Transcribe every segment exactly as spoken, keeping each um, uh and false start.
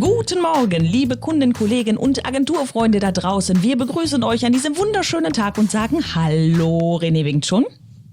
Guten Morgen, liebe Kunden, Kollegen und Agenturfreunde da draußen. Wir begrüßen euch an diesem wunderschönen Tag und sagen Hallo. René winkt schon.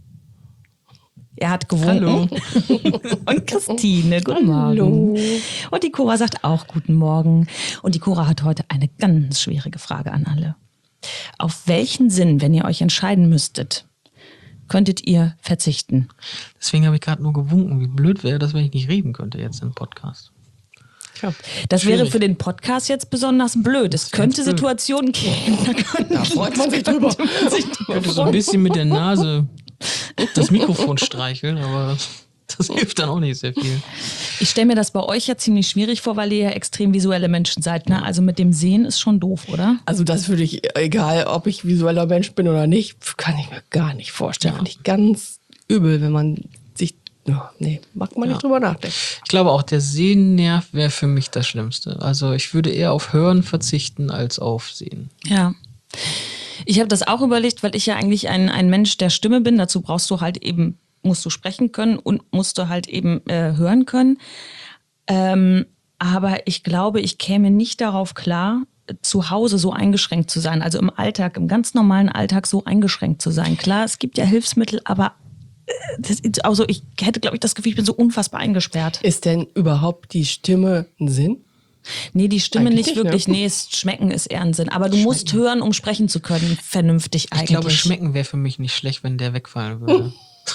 Er hat gewunken. Hallo. Und Christine, guten Hallo. Morgen. Und die Cora sagt auch guten Morgen. Und die Cora hat heute eine ganz schwierige Frage an alle. Auf welchen Sinn, wenn ihr euch entscheiden müsstet, könntet ihr verzichten? Deswegen habe ich gerade nur gewunken. Wie blöd wäre das, wenn ich nicht reden könnte jetzt im Podcast. Ja, das schwierig. Wäre für den Podcast jetzt besonders blöd. Es könnte blöd. Situationen geben. Da, da freut man sich drüber. Ich könnte so ein bisschen mit der Nase das Mikrofon streicheln, aber das hilft dann auch nicht sehr viel. Ich stelle mir das bei euch ja ziemlich schwierig vor, weil ihr ja extrem visuelle Menschen seid. Ne? Also mit dem Sehen ist schon doof, oder? Also das würde ich, egal ob ich visueller Mensch bin oder nicht, kann ich mir gar nicht vorstellen. Ja. Finde ich ganz übel, wenn man sich, oh, nee, mag man ja. nicht drüber nachdenken. Ich glaube auch, der Sehnerv wäre für mich das Schlimmste. Also ich würde eher auf Hören verzichten als auf Sehen. Ja. Ich habe das auch überlegt, weil ich ja eigentlich ein, ein Mensch der Stimme bin. Dazu brauchst du halt eben, musst du sprechen können und musst du halt eben äh, hören können. Ähm, aber ich glaube, ich käme nicht darauf klar, zu Hause so eingeschränkt zu sein. Also im Alltag, im ganz normalen Alltag so eingeschränkt zu sein. Klar, es gibt ja Hilfsmittel, aber äh, das, also ich hätte, glaube ich, das Gefühl, ich bin so unfassbar eingesperrt. Ist denn überhaupt die Stimme ein Sinn? Nee, die Stimme eigentlich nicht wirklich. Ne? Nee, es, schmecken ist eher ein Sinn. Aber du schmecken. musst hören, um sprechen zu können, vernünftig eigentlich. Ich glaube, schmecken wäre für mich nicht schlecht, wenn der wegfallen würde.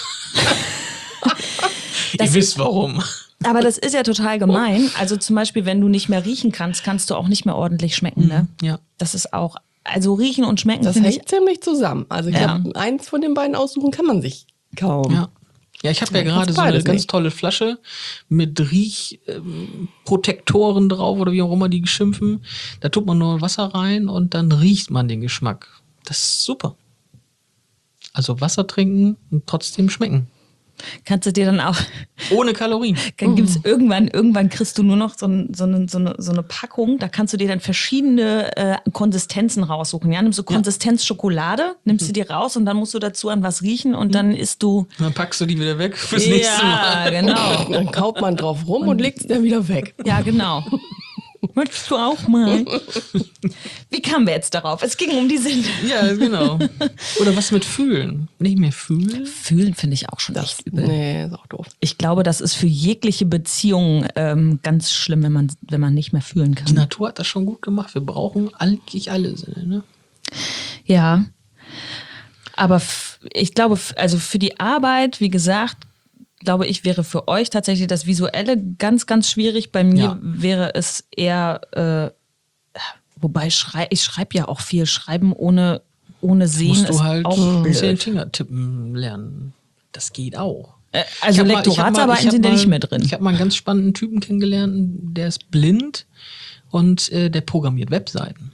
Das, Ihr wisst warum. Aber das ist ja total gemein. Also zum Beispiel, wenn du nicht mehr riechen kannst, kannst du auch nicht mehr ordentlich schmecken. Ne? Ja. Das ist auch, also riechen und schmecken. Das hängt ich, ziemlich zusammen. Also ich ja. glaube, eins von den beiden aussuchen kann man sich kaum. Ja. Ja, ich habe ja, ja gerade so eine ganz nicht. tolle Flasche mit Riechprotektoren ähm, drauf oder wie auch immer die geschimpfen. Da tut man nur Wasser rein und dann riecht man den Geschmack. Das ist super. Also Wasser trinken und trotzdem schmecken. Kannst du dir dann auch... Ohne Kalorien. Dann gibt's irgendwann, irgendwann kriegst du nur noch so, ein, so, eine, so, eine, so eine Packung, da kannst du dir dann verschiedene äh, Konsistenzen raussuchen. Ja? Nimmst du Konsistenz Schokolade, nimmst du dir raus und dann musst du dazu an was riechen und dann isst du... Dann packst du die wieder weg fürs ja, nächste Mal. Ja, genau. Dann kaut man drauf rum und, und legt es dann wieder weg. Ja, genau. Möchtest du auch mal? Wie kamen wir jetzt darauf? Es ging um die Sinne. Ja, genau. Oder was mit Fühlen? Nicht mehr fühlen? Fühlen finde ich auch schon das, echt übel. Nee, ist auch doof. Ich glaube, das ist für jegliche Beziehung ähm, ganz schlimm, wenn man, wenn man nicht mehr fühlen kann. Die Natur hat das schon gut gemacht. Wir brauchen eigentlich alle Sinne, ne? Ja. Aber f- ich glaube, f- also für die Arbeit, wie gesagt, glaube ich, wäre für euch tatsächlich das Visuelle ganz, ganz schwierig. Bei mir ja. wäre es eher, äh, wobei schrei- ich schreibe ja auch viel. Schreiben ohne, ohne Sehen musst du ist halt auch ein blöd. bisschen Fingertippen lernen. Das geht auch. Äh, also Lektoratsarbeiten sind ja nicht mehr drin. Ich habe mal einen ganz spannenden Typen kennengelernt, der ist blind und äh, der programmiert Webseiten.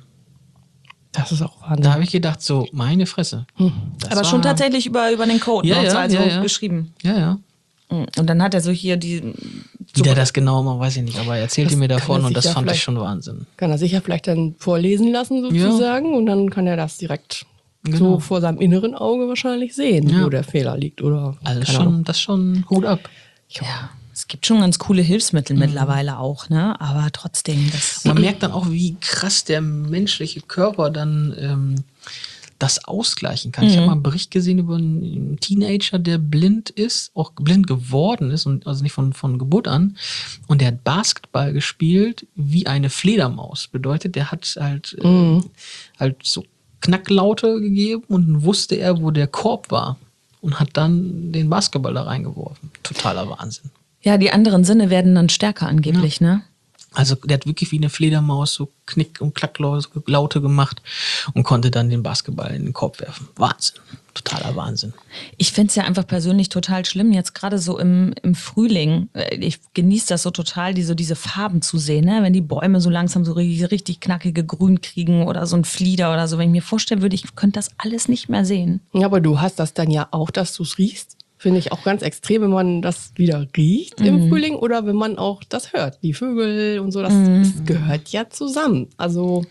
Das ist auch Wahnsinn. Da habe ich gedacht, so, meine Fresse. Hm. Aber war, schon tatsächlich über, über den Code, ja, ne? ja, also ja, ja. geschrieben. Ja, ja. Und dann hat er so hier die... Wie der das genau macht, weiß ich nicht, aber er erzählte mir davon und das fand ich schon Wahnsinn. Kann er sich ja vielleicht dann vorlesen lassen sozusagen ja. und dann kann er das direkt genau. so vor seinem inneren Auge wahrscheinlich sehen, ja. wo der Fehler liegt. Oder also schon, das schon Hut ab. Ja, es gibt schon ganz coole Hilfsmittel mhm. mittlerweile auch, ne? Aber trotzdem. Das Man merkt dann auch, wie krass der menschliche Körper dann... Ähm, das ausgleichen kann. Mhm. Ich habe mal einen Bericht gesehen über einen Teenager, der blind ist, auch blind geworden ist, und also nicht von, von Geburt an. Und der hat Basketball gespielt wie eine Fledermaus. Bedeutet, der hat halt, mhm. äh, halt so Knacklaute gegeben und dann wusste er, wo der Korb war. Und hat dann den Basketball da reingeworfen. Totaler Wahnsinn. Ja, die anderen Sinne werden dann stärker angeblich, ja. ne? Also der hat wirklich wie eine Fledermaus so Knick- und Klacklaute gemacht und konnte dann den Basketball in den Korb werfen. Wahnsinn. Totaler Wahnsinn. Ich finde es ja einfach persönlich total schlimm, jetzt gerade so im, im Frühling. Ich genieße das so total, die, so diese Farben zu sehen, ne? Wenn die Bäume so langsam so richtig, richtig knackige Grün kriegen oder so ein Flieder oder so. Wenn ich mir vorstellen würde, ich könnte das alles nicht mehr sehen. Ja, aber du hast das dann ja auch, dass du es riechst. Finde ich auch ganz extrem, wenn man das wieder riecht mhm. im Frühling oder wenn man auch das hört. Die Vögel und so, das, mhm. das gehört ja zusammen. Also,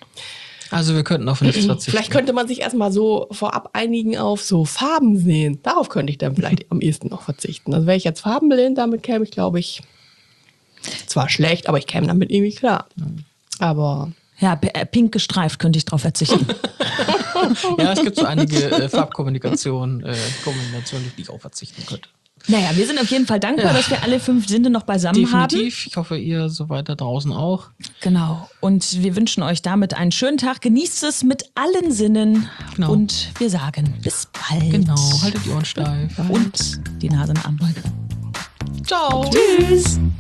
also wir könnten auf nichts verzichten. Vielleicht könnte man sich erstmal so vorab einigen auf so Farben sehen. Darauf könnte ich dann vielleicht am ehesten noch verzichten. Also wäre ich jetzt farbenblind, damit käme ich, glaube ich, zwar schlecht, aber ich käme damit irgendwie klar. Aber Ja, p- äh, pink gestreift könnte ich drauf verzichten. Ja, es gibt so einige äh, Farbkommunikationen, äh, Kombinationen, auf die ich auch verzichten könnte. Naja, wir sind auf jeden Fall dankbar, Ja. dass wir alle fünf Sinne noch beisammen Definitiv. Ich hoffe, ihr soweit da draußen auch. haben. Genau. Und wir wünschen euch damit einen schönen Tag. Genießt es mit allen Sinnen. Genau. Und wir sagen bis bald. Genau, haltet die Ohren steif. Und die Nase in den Arm beugen. Ciao. Tschüss.